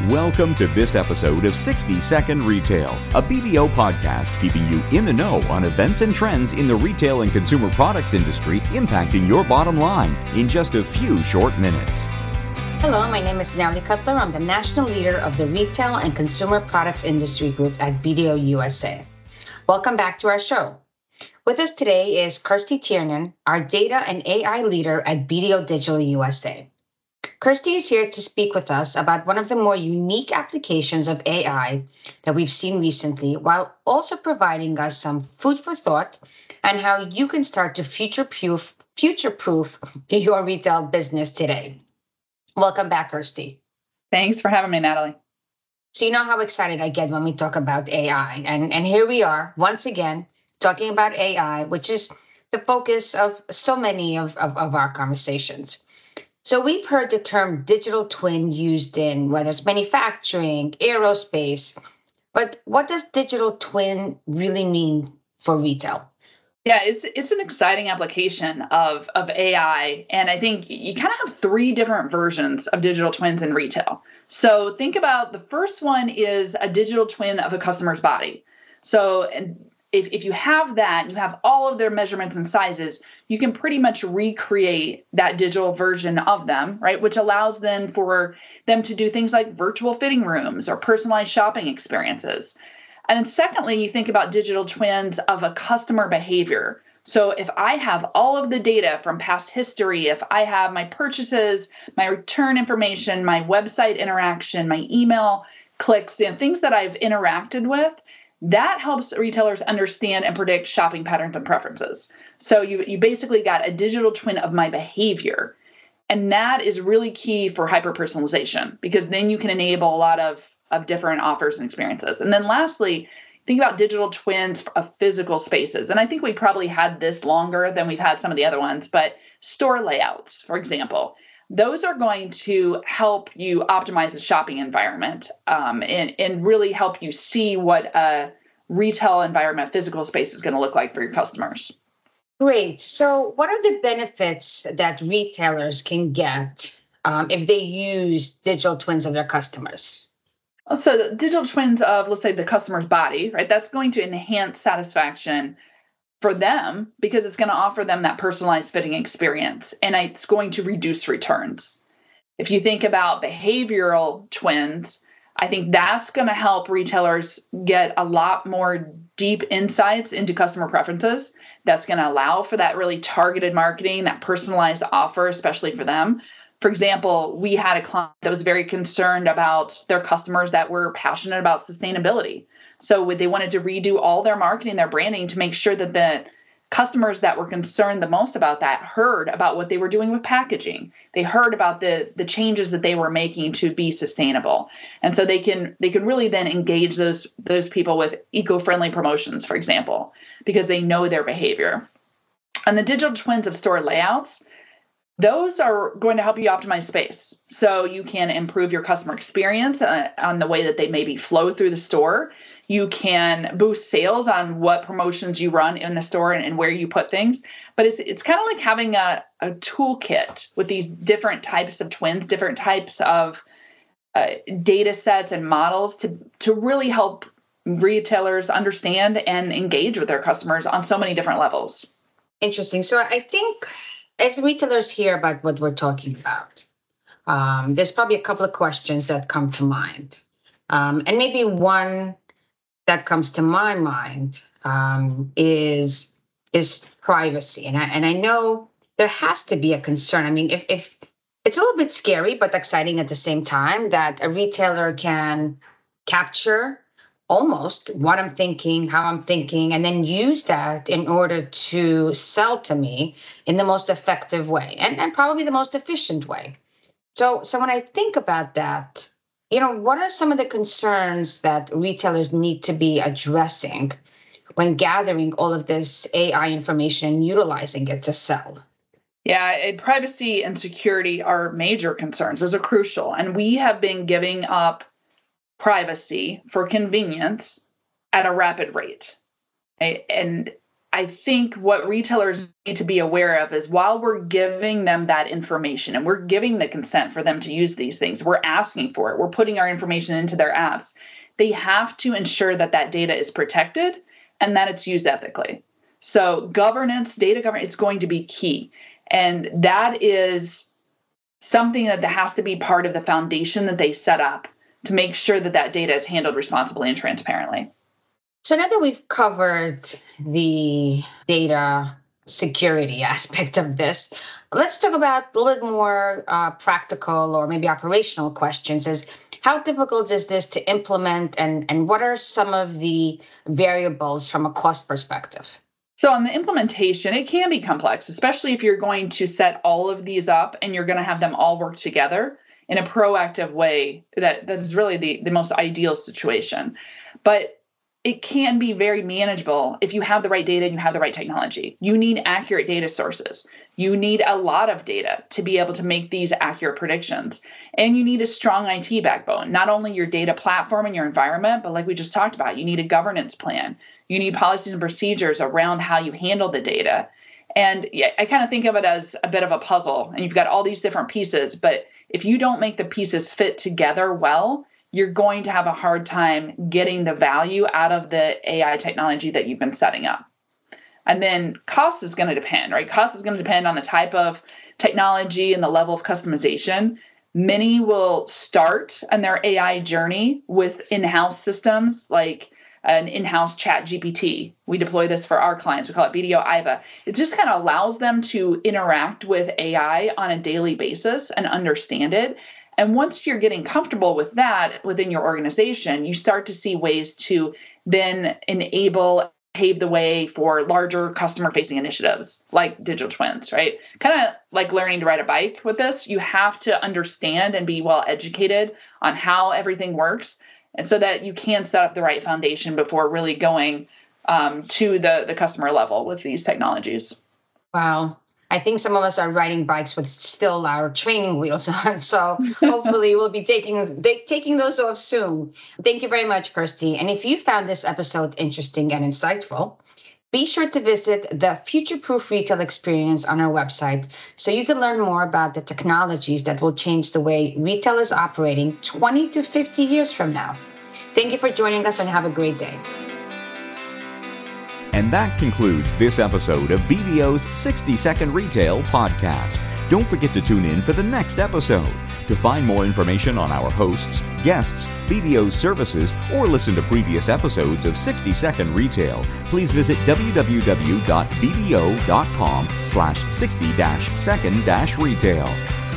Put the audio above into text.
Welcome to this episode of 60 Second Retail, a BDO podcast keeping you in the know on events and trends in the retail and consumer products industry impacting your bottom line in just a few short minutes. Hello, my name is Nelly Cutler. I'm the national leader of the Retail and Consumer Products Industry Group at BDO USA. Welcome back to our show. With us today is Kirsty Tiernan, our data and AI leader at BDO Digital USA. Kirsty is here to speak with us about one of the more unique applications of AI that we've seen recently, while also providing us some food for thought and how you can start to future-proof your retail business today. Welcome back, Kirsty. Thanks for having me, Natalie. So you know how excited I get when we talk about AI. And here we are, once again, talking about AI, which is the focus of so many of our conversations. So we've heard the term digital twin used in whether it's manufacturing, aerospace, but what does digital twin really mean for retail? Yeah, it's an exciting application of AI. And I think you kind of have three different versions of digital twins in retail. So think about the first one is a digital twin of a customer's body. So if you have that, you have all of their measurements and sizes, you can pretty much recreate that digital version of them, right? Which allows then for them to do things like virtual fitting rooms or personalized shopping experiences. And then secondly, you think about digital twins of a customer behavior. So if I have all of the data from past history, if I have my purchases, my return information, my website interaction, my email clicks, things that I've interacted with, that helps retailers understand and predict shopping patterns and preferences. So you basically got a digital twin of my behavior. And that is really key for hyper-personalization because then you can enable a lot of different offers and experiences. And then lastly, think about digital twins of physical spaces. And I think we probably had this longer than we've had some of the other ones, but store layouts, for example, those are going to help you optimize the shopping environment and really help you see what a retail environment, physical space is going to look like for your customers. Great. So what are the benefits that retailers can get if they use digital twins of their customers? So the digital twins of, let's say, the customer's body, right? That's going to enhance satisfaction for them because it's going to offer them that personalized fitting experience and it's going to reduce returns. If you think about behavioral twins, I think that's going to help retailers get a lot more deep insights into customer preferences. That's going to allow for that really targeted marketing, that personalized offer, especially for them. For example, we had a client that was very concerned about their customers that were passionate about sustainability. So they wanted to redo all their marketing, their branding to make sure that the customers that were concerned the most about that heard about what they were doing with packaging. They heard about the changes that they were making to be sustainable. And so they can really then engage those people with eco-friendly promotions, for example, because they know their behavior. And the digital twins of store layouts, those are going to help you optimize space. So you can improve your customer experience on the way that they maybe flow through the store. You can boost sales on what promotions you run in the store and where you put things. But it's kind of like having a toolkit with these different types of twins, different types of data sets and models to really help retailers understand and engage with their customers on so many different levels. Interesting. So I think as retailers hear about what we're talking about, there's probably a couple of questions that come to mind. And maybe one that comes to my mind is privacy. And I know there has to be a concern. I mean, if it's a little bit scary, but exciting at the same time that a retailer can capture almost what I'm thinking, how I'm thinking, and then use that in order to sell to me in the most effective way and probably the most efficient way. So when I think about that, what are some of the concerns that retailers need to be addressing when gathering all of this AI information and utilizing it to sell? Yeah, privacy and security are major concerns. Those are crucial. And we have been giving up privacy for convenience at a rapid rate. And I think what retailers need to be aware of is while we're giving them that information and we're giving the consent for them to use these things, we're asking for it, we're putting our information into their apps, they have to ensure that that data is protected and that it's used ethically. So governance, data governance, it's going to be key. And that is something that has to be part of the foundation that they set up to make sure that that data is handled responsibly and transparently. So now that we've covered the data security aspect of this, let's talk about a little bit more practical or maybe operational questions. Is how difficult is this to implement, and what are some of the variables from a cost perspective? So on the implementation, it can be complex, especially if you're going to set all of these up and you're going to have them all work together in a proactive way. That is really the most ideal situation. But it can be very manageable if you have the right data and you have the right technology. You need accurate data sources. You need a lot of data to be able to make these accurate predictions. And you need a strong IT backbone, not only your data platform and your environment, but like we just talked about, you need a governance plan. You need policies and procedures around how you handle the data. And I kind of think of it as a bit of a puzzle, and you've got all these different pieces, but if you don't make the pieces fit together well, you're going to have a hard time getting the value out of the AI technology that you've been setting up. And then cost is going to depend, right? Cost is going to depend on the type of technology and the level of customization. Many will start on their AI journey with in-house systems like an in-house chat GPT. We deploy this for our clients. We call it BDO IVA. It just kind of allows them to interact with AI on a daily basis and understand it. And once you're getting comfortable with that within your organization, you start to see ways to then pave the way for larger customer-facing initiatives like digital twins, right? Kind of like learning to ride a bike with this. You have to understand and be well educated on how everything works, and so that you can set up the right foundation before really going to the customer level with these technologies. Wow. I think some of us are riding bikes with still our training wheels on. So hopefully we'll be taking those off soon. Thank you very much, Kirsty. And if you found this episode interesting and insightful, be sure to visit the Future Proof Retail Experience on our website so you can learn more about the technologies that will change the way retail is operating 20 to 50 years from now. Thank you for joining us and have a great day. And that concludes this episode of BDO's 60-Second Retail Podcast. Don't forget to tune in for the next episode. To find more information on our hosts, guests, BDO's services, or listen to previous episodes of 60-Second Retail, please visit www.bdo.com/60-second-retail.